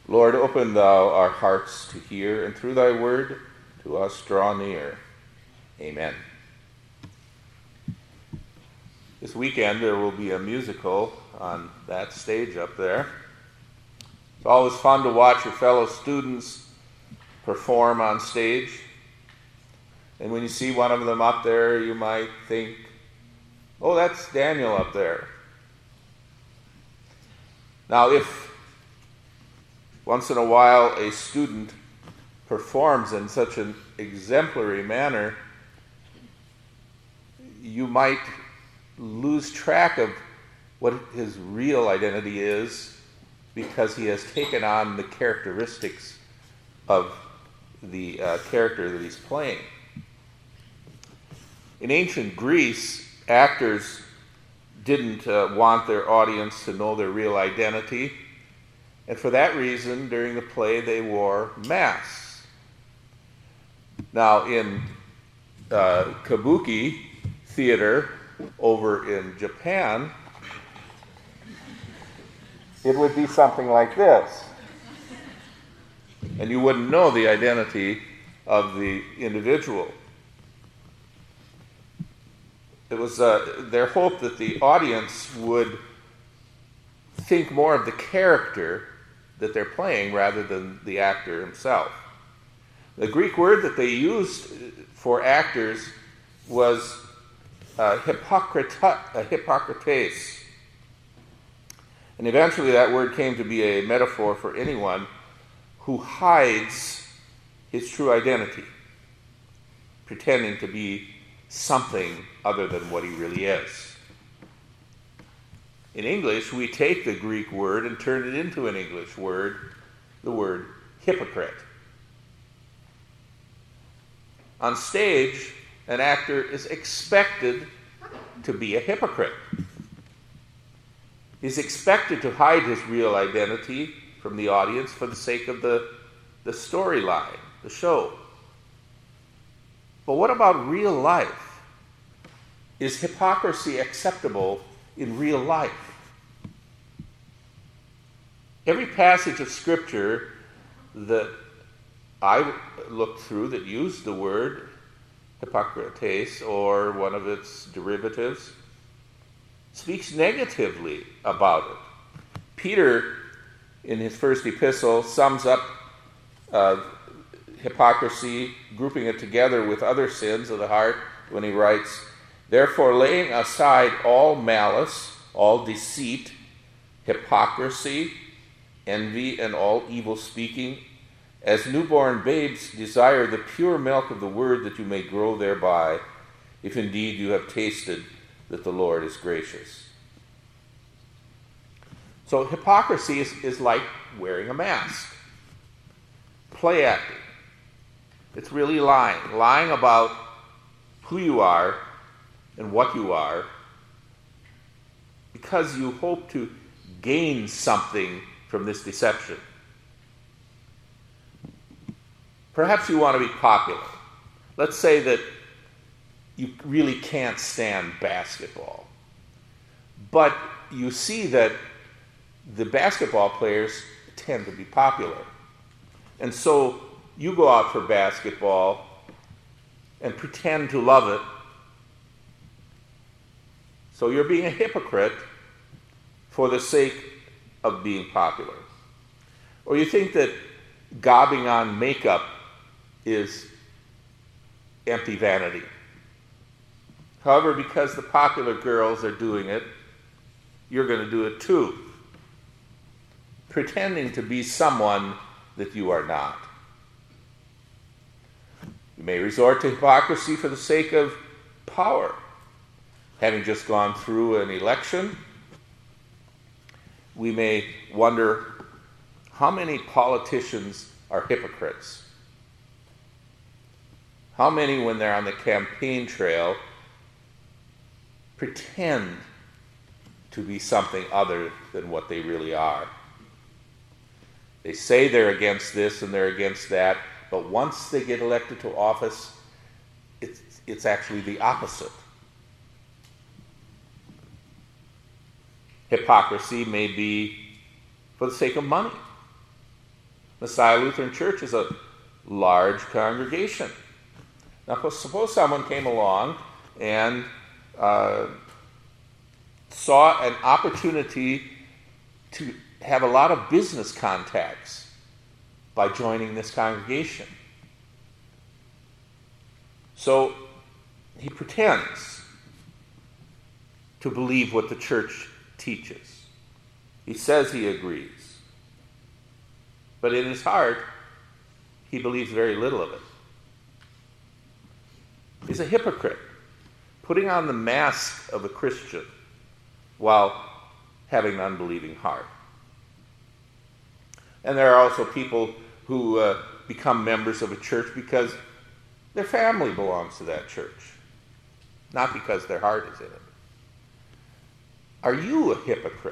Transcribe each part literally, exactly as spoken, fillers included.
Lord, open thou our hearts to hear, and through thy word to us draw near. Amen. This weekend there will be a musical on that stage up there. It's always fun to watch your fellow students perform on stage. And when you see one of them up there, you might think, oh, that's Daniel up there. Now, if once in a while a student performs in such an exemplary manner, you might lose track of what his real identity is because he has taken on the characteristics of the uh, character that he's playing. In ancient Greece, actors didn't uh, want their audience to know their real identity, and for that reason, during the play, they wore masks. Now, in uh, kabuki theater over in Japan, it would be something like this. And you wouldn't know the identity of the individual. It was uh, their hope that the audience would think more of the character that they're playing rather than the actor himself. The Greek word that they used for actors was uh, hypocrita, uh, hypocrites. And eventually that word came to be a metaphor for anyone who hides his true identity, pretending to be something other than what he really is. In English, we take the Greek word and turn it into an English word, the word hypocrite. On stage, an actor is expected to be a hypocrite. He's expected to hide his real identity from the audience for the sake of the, the storyline, the show. But what about real life? Is hypocrisy acceptable in real life? Every passage of Scripture that I looked through that used the word hypocrites or one of its derivatives speaks negatively about it. Peter, in his first epistle, sums up uh, hypocrisy, grouping it together with other sins of the heart when he writes, "Therefore, laying aside all malice, all deceit, hypocrisy, envy, and all evil speaking, as newborn babes desire the pure milk of the word that you may grow thereby, if indeed you have tasted that the Lord is gracious." So hypocrisy is, is like wearing a mask. Play acting. It's really lying. Lying about who you are and what you are because you hope to gain something from this deception. Perhaps you want to be popular. Let's say that you really can't stand basketball, but you see that the basketball players tend to be popular. And so you go out for basketball and pretend to love it. So you're being a hypocrite for the sake of being popular. Or you think that gobbing on makeup is empty vanity. However, because the popular girls are doing it, you're going to do it too, pretending to be someone that you are not. You may resort to hypocrisy for the sake of power. Having just gone through an election, we may wonder how many politicians are hypocrites. How many, when they're on the campaign trail, pretend to be something other than what they really are. They say they're against this and they're against that, but once they get elected to office, it's, it's actually the opposite. Hypocrisy may be for the sake of money. Messiah Lutheran Church is a large congregation. Now, suppose someone came along and uh, saw an opportunity to have a lot of business contacts by joining this congregation. So he pretends to believe what the church teaches. He says he agrees. But in his heart, he believes very little of it. He's a hypocrite, putting on the mask of a Christian while having an unbelieving heart. And there are also people who uh, become members of a church because their family belongs to that church, not because their heart is in it. Are you a hypocrite?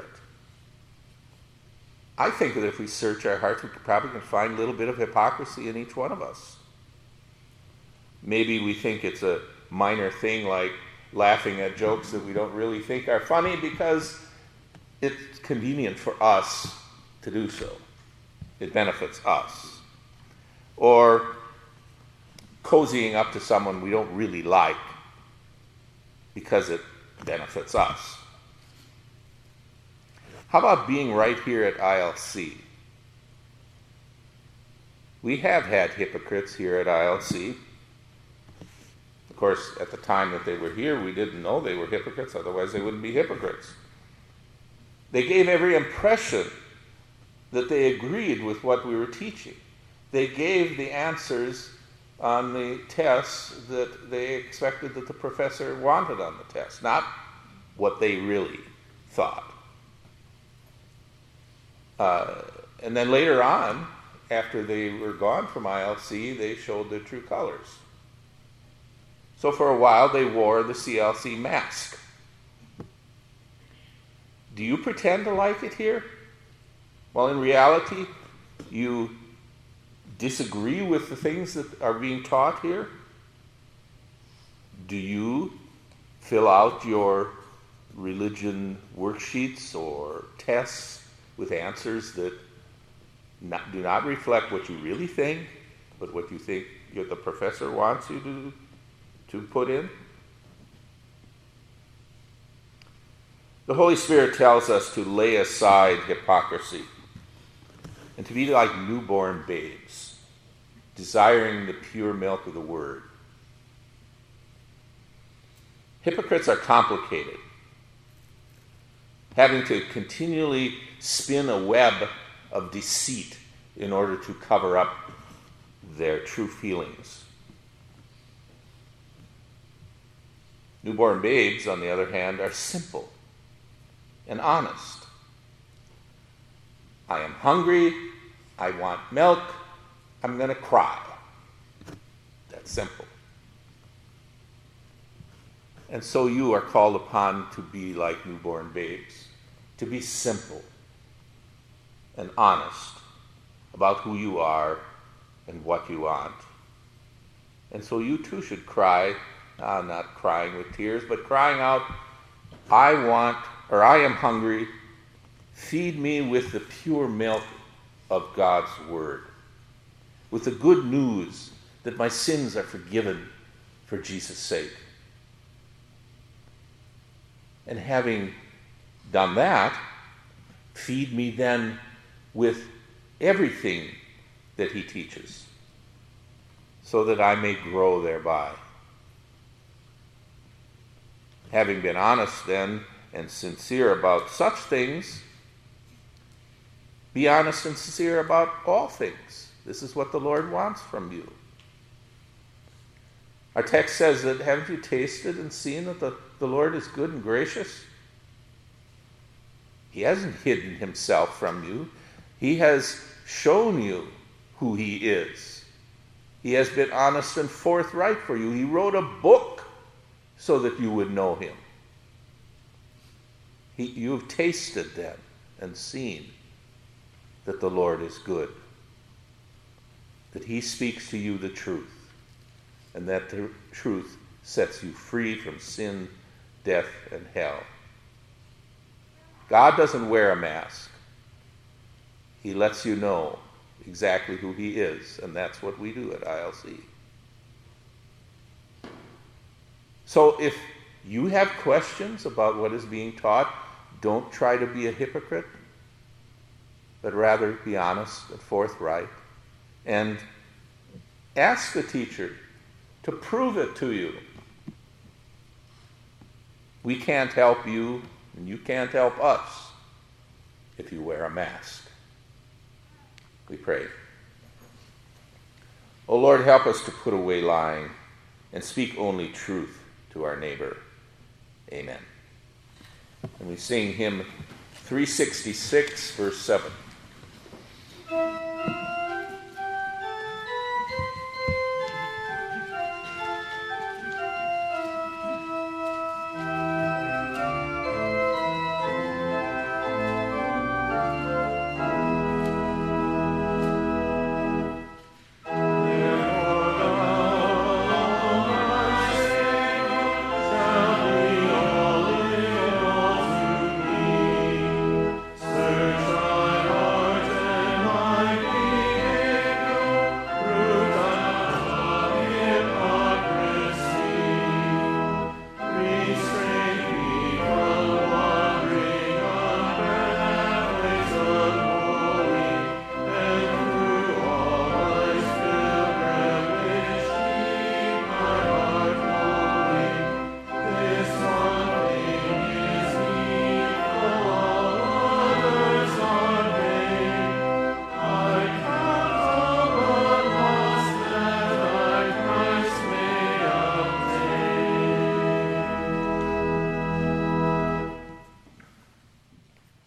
I think that if we search our hearts, we could probably can find a little bit of hypocrisy in each one of us. Maybe we think it's a minor thing like laughing at jokes that we don't really think are funny because it's convenient for us to do so. It benefits us. Or cozying up to someone we don't really like because it benefits us. How about being right here at I L C? We have had hypocrites here at I L C. Of course, at the time that they were here, we didn't know they were hypocrites, otherwise they wouldn't be hypocrites. They gave every impression that they agreed with what we were teaching. They gave the answers on the tests that they expected that the professor wanted on the test, not what they really thought. Uh, and then later on, after they were gone from I L C, they showed their true colors. So for a while, they wore the C L C mask. Do you pretend to like it here? Well, in reality, you disagree with the things that are being taught here? Do you fill out your religion worksheets or tests with answers that not, do not reflect what you really think, but what you think the professor wants you to, to put in? The Holy Spirit tells us to lay aside hypocrisy and to be like newborn babes, desiring the pure milk of the Word. Hypocrites are complicated, having to continually spin a web of deceit in order to cover up their true feelings. Newborn babes, on the other hand, are simple and honest. I am hungry, I want milk, I'm going to cry. That's simple. And so you are called upon to be like newborn babes, to be simple and honest about who you are and what you want. And so you too should cry, uh, not crying with tears, but crying out, I want, or I am hungry, feed me with the pure milk of God's Word, with the good news that my sins are forgiven for Jesus' sake. And having done that, feed me then with everything that he teaches, so that I may grow thereby. Having been honest then and sincere about such things, be honest and sincere about all things. This is what the Lord wants from you. Our text says that, haven't you tasted and seen that the, the Lord is good and gracious? He hasn't hidden himself from you. He has shown you who he is. He has been honest and forthright for you. He wrote a book so that you would know him. He, you have tasted then and seen that the Lord is good, that he speaks to you the truth, and that the truth sets you free from sin, death, and hell. God doesn't wear a mask. He lets you know exactly who he is, and that's what we do at I L C. So if you have questions about what is being taught, don't try to be a hypocrite, but rather be honest and forthright, and ask the teacher to prove it to you. We can't help you, and you can't help us if you wear a mask. We pray. O Lord, help us to put away lying and speak only truth to our neighbor. Amen. And we sing hymn three sixty-six, verse seven.